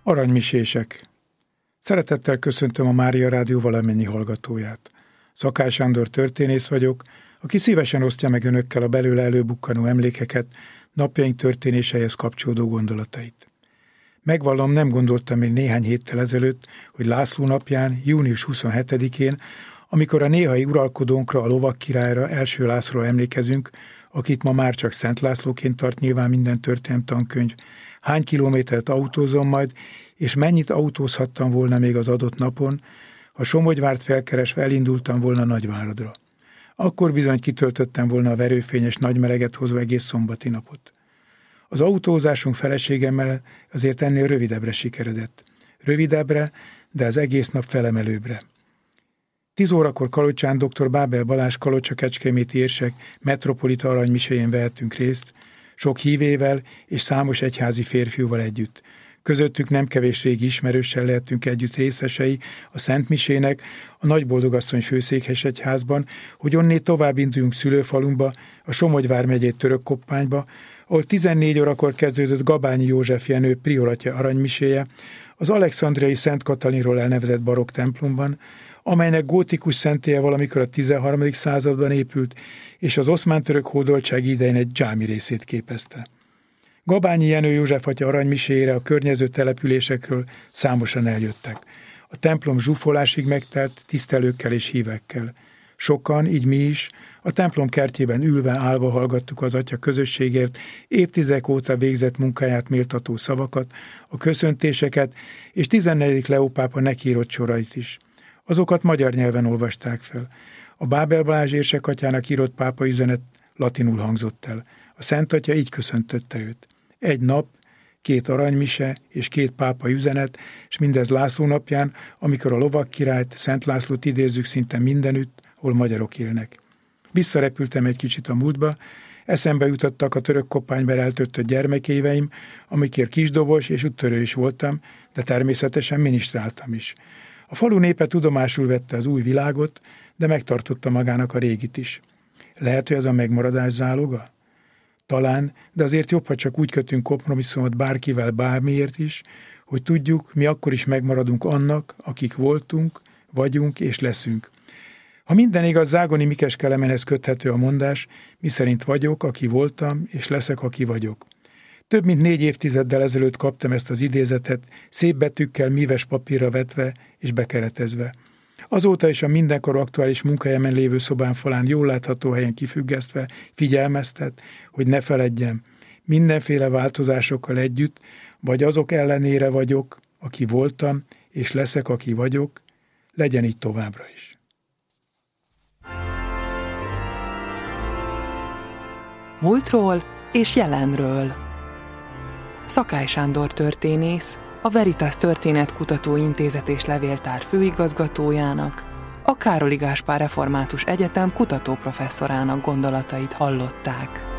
Aranymisések. Szeretettel köszöntöm a Mária Rádió valamennyi hallgatóját. Szakály Sándor történész vagyok, aki szívesen osztja meg önökkel a belőle előbukkanó emlékeket, napjaink történéseihez kapcsolódó gondolatait. Megvallom, nem gondoltam még néhány héttel ezelőtt, hogy László napján, június 27-én, amikor a néhai uralkodónkra, a Lovagkirályra, első Lászlóra emlékezünk, akit ma már csak Szent Lászlóként tart nyilván minden történelemtankönyv, hány kilométert autózom majd, és mennyit autózhattam volna még az adott napon, ha Somogyvárt felkeresve elindultam volna Nagyváradra. Akkor bizony kitöltöttem volna a verőfényes nagy meleget hozó egész szombati napot. Az autózásunk feleségemmel azért ennél rövidebbre sikeredett. Rövidebbre, de az egész nap felemelőbbre. 10 órakor Kalocsán dr. Bábel Balázs Kalocsa-Kecskeméti érsek metropolita aranymiséjén vehettünk részt, sok hívével és számos egyházi férfiúval együtt. Közöttük nem kevés régi ismerőssel lehetünk együtt részesei a Szentmisének, a Nagyboldogasszony főszékhes egyházban, hogy onnét tovább induljunk szülőfalumba, a Somogyvár megyét Törökkoppányba, ahol 14 órakor kezdődött Gabányi József Jenő prioratja aranymiséje, az alexandriai Szent Katalinról elnevezett barokk templomban, amelynek gótikus szentélye valamikor a 13. században épült, és az oszmán-török hódoltság idején egy dzsámi részét képezte. Gabányi Jenő József atya aranymiséjére a környező településekről számosan eljöttek. A templom zsúfolásig megtelt tisztelőkkel és hívekkel. Sokan, így mi is, a templom kertjében ülve, állva hallgattuk az atya közösségért évtizedek óta végzett munkáját méltató szavakat, a köszöntéseket, és 14. Leó pápa nekiírott sorait is. Azokat magyar nyelven olvasták fel. A Bábel Balázs érsek atyának írott pápa üzenet latinul hangzott el. A Szent Atya így köszöntötte őt. 1 nap, 2 aranymise és 2 pápa üzenet, és mindez László napján, amikor a Lovagkirályt, Szent Lászlót idézzük szinte mindenütt, hol magyarok élnek. Visszarepültem egy kicsit a múltba, eszembe jutottak a Törökkoppányban eltöltött gyermekéveim, amikért kisdobos és úttörő is voltam, de természetesen minisztráltam is. A falu népe tudomásul vette az új világot, de megtartotta magának a régit is. Lehet, hogy ez a megmaradás záloga? Talán, de azért jobb, ha csak úgy kötünk kompromisszumot bárkivel bármiért is, hogy tudjuk, mi akkor is megmaradunk annak, akik voltunk, vagyunk és leszünk. Ha minden igaz, Zágoni Mikes Kelemenhez köthető a mondás, miszerint vagyok, aki voltam, és leszek, aki vagyok. Több mint 4 évtizeddel ezelőtt kaptam ezt az idézetet, szép betűkkel míves papírra vetve és bekeretezve. Azóta is a mindenkor aktuális munkahelyemen lévő szobám falán jól látható helyen kifüggesztve figyelmeztet, hogy ne feledjem, mindenféle változásokkal együtt, vagy azok ellenére vagyok, aki voltam, és leszek, aki vagyok, legyen így továbbra is. Múltról és jelenről. Szakály Sándor történész, a Veritas Történetkutató Intézet és Levéltár főigazgatójának, a Károly Gáspár Református Egyetem kutatóprofesszorának gondolatait hallották.